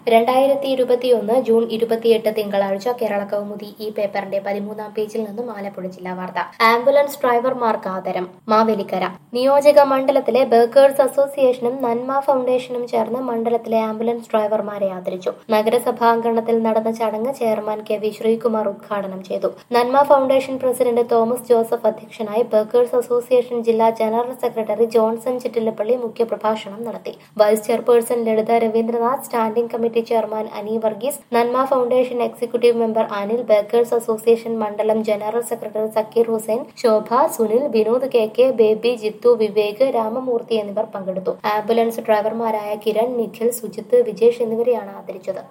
2021 June 28 തിങ്കളാഴ്ച കേരള കൗമുദി ഈ പേപ്പറിന്റെ 13-ാം പേജിൽ നിന്നും ആലപ്പുഴ ജില്ലാ വാർത്ത. ആംബുലൻസ് ഡ്രൈവർമാർക്ക് ആദരം. മാവേലിക്കര നിയോജക മണ്ഡലത്തിലെ ബേക്കേഴ്സ് അസോസിയേഷനും നന്മ ഫൗണ്ടേഷനും ചേർന്ന് മണ്ഡലത്തിലെ ആംബുലൻസ് ഡ്രൈവർമാരെ ആദരിച്ചു. നഗരസഭാംഗണത്തിൽ നടന്ന ചടങ്ങ് ചെയർമാൻ കെ.വി. ശ്രീകുമാർ ഉദ്ഘാടനം ചെയ്തു. Nanma foundation president Thomas Joseph അധ്യക്ഷനായി. ബേക്കേഴ്സ് അസോസിയേഷൻ ജില്ലാ ജനറൽ സെക്രട്ടറി ജോൺസൺ ചിറ്റിലപ്പള്ളി മുഖ്യപ്രഭാഷണം നടത്തി. Vice chairperson Lalitha Raveendranath, standing committee chairman Ani Varghese, Nanma foundation executive member Anil, bakers association മണ്ഡലം general secretary Sakkeer Hussain, Shobha, Sunil, Vinod K, Baby, Jithu, Vivek, Ramamoorthy എന്നിവർ പങ്കെടുത്തു. ആംബുലൻസ് ഡ്രൈവർമാരായ കിരൺ, നിഖിൽ, സുജിത്ത്, വിജേഷ് എന്നിവരെയാണ് ആദരിച്ചത്.